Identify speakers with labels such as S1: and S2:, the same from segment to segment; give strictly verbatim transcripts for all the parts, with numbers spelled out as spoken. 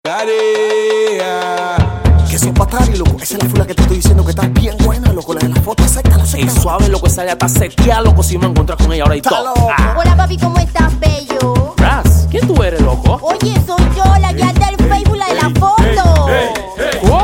S1: Tarea.
S2: Que son patari, loco. Esa es la fula que te estoy diciendo que está bien buena, loco. La de la foto, acéptalo, acéptalo.
S3: Es suave, loco, esa ya está seteada, loco. Si me encuentras con ella ahora y
S2: Está
S3: todo.
S2: loco.
S3: Ah.
S4: Hola papi, ¿cómo estás, bello?
S3: Raz, ¿quién tú eres, loco?
S4: Oye, soy yo, la guía del Facebook, la de la foto.
S3: ¿Cómo?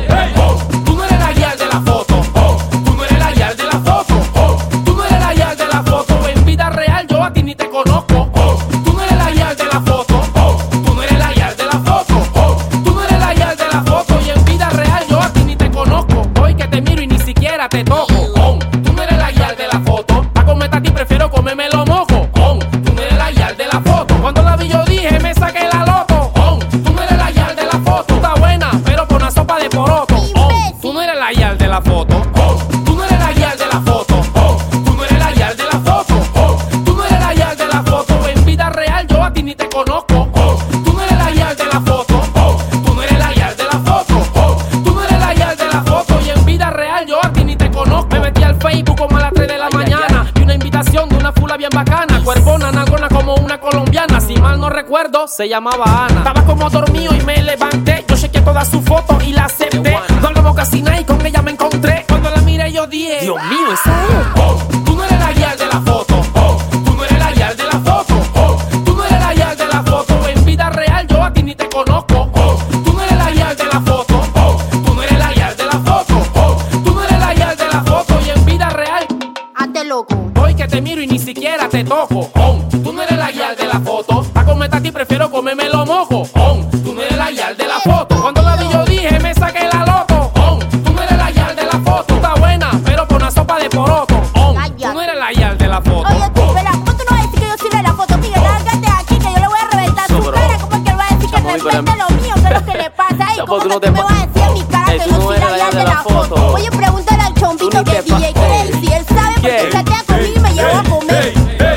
S5: Tú no eres la guía de la foto. Oh, tú no eres la guía de la foto. Oh, tú no eres la guía de la foto. En vida real yo a ti ni te conozco. Oh, tú no eres la guía de la foto. Oh, tú no eres la guía de la foto. Oh, tú no eres la guía de la foto. Y en vida real yo a ti ni te conozco. Hoy que te miro y ni siquiera te toco. Oh, tú no eres la guía de la foto. Pa' comerte a ti prefiero comerme los mojos. Oh, tú no eres la guía de la foto. Cuando la vi yo dije me saqué la loto. Oh, tú no eres la guía de la foto. Está buena, pero por una sopa de poroto. Oh, tú no eres la guía de la foto. Oh, tú no eres la guía de la foto. Oh, tú no eres la guía de la foto. Oh, tú no eres la guía de la foto. En vida real yo a ti ni te conozco. Oh, tú no eres la guía de la foto. Oh, tú no eres la guía de la foto. Oh, tú no eres la guía de la foto. Y en vida real yo a ti ni te conozco. Me metí al Facebook como a las tres de la mañana y una invitación de una fula bien bacana. Cuerpona, nalgona como una colombiana. Si mal no recuerdo, se llamaba Ana. Estaba como dormido y me levanté. Yo chequeé todas sus fotos y la acepté. No hablamos casi nada y con ella me encontré. Cuando la miré yo dije,
S3: Dios mío, esa es.
S5: oh, tú no eres la guía de la foto. Oh, tú no eres la guía de la foto. Oh, tú no eres la guía de la foto. En vida real yo a ti ni te conozco. Oh, tú no eres la guía de la foto. Oh, tú no eres la guía de la foto. Oh, tú no eres la guía de la foto. Y en vida real
S4: Hazte loco.
S5: hoy que te miro y ni siquiera te toco. Oh, tú no eres la guía de la foto. Pa' comerte a ti prefiero comerme los mojos. Oh, tú no eres la guía de la foto. Cuando la vi yo dije me saqué la loto. Oh, tú no eres la guía de la foto. Está buena, pero por una sopa de poroto. Oh, tú no eres la guía de la foto.
S4: Oye, tú, espera, ¿cómo tú no vas a decir que yo soy la de la foto? Mira, lárgate de aquí que yo le voy a reventar
S3: Eso,
S4: su
S3: bro.
S4: cara. ¿Cómo es que él va a decir que
S3: Chamo,
S4: respete
S3: pero-
S4: lo mío? ¿Qué es lo que le pasa ahí?
S3: Chamo,
S4: ¿Cómo
S3: tú
S4: que
S3: no
S4: tú
S3: te
S4: me
S3: pa-
S4: vas a decir en mi cara
S3: Ey,
S4: que
S3: tú
S4: yo
S3: no
S4: soy
S3: eres
S4: la guía de la foto?
S3: foto.
S4: Oye, pregúntale al chombito
S3: Tú ni
S4: de
S3: te
S4: D J
S3: pa-
S4: Crazy. Él sabe porque
S3: ¿Quién?
S4: él chatea conmigo y me llevó a comer.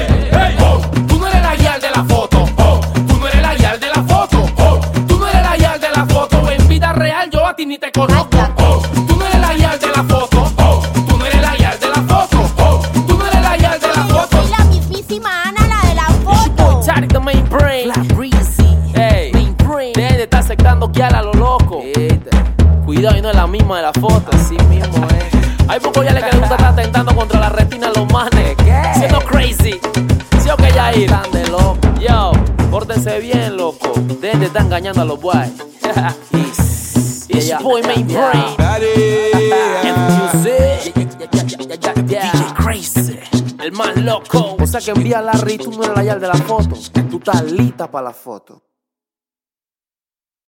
S5: Oh, tú no eres la guía de la foto. Oh, tú no eres la guía de la foto. Oh, tú no eres la guía de la foto. En vida real yo a ti ni te conozco. Oh, tú no eres la guía de la foto. Oh, tú no eres la guía de la foto. Oh, tú no eres la guía de la
S4: Oye, yo
S5: foto.
S4: soy la mismísima Ana, la de la foto.
S3: Tarek, the main brain. La breezy. Ey, main brain. Dejen de estar aceptando guiar a lo loco. Cuidado y no es la misma de la foto. Así mismo, eh. Hay poco ya le que le gusta estar atentando contra la retina de los manes. Siendo crazy. ¿Sí o que ya ir? Están de loco. Yo, pórtense bien, loco. Dejen de estar engañando a los boys. It's your boy main brain.
S1: Tarea.
S3: Music. D J Crazy. El más loco. O sea que envía a Larry, tú no eres la yal de la foto. Tú estás lista para la foto.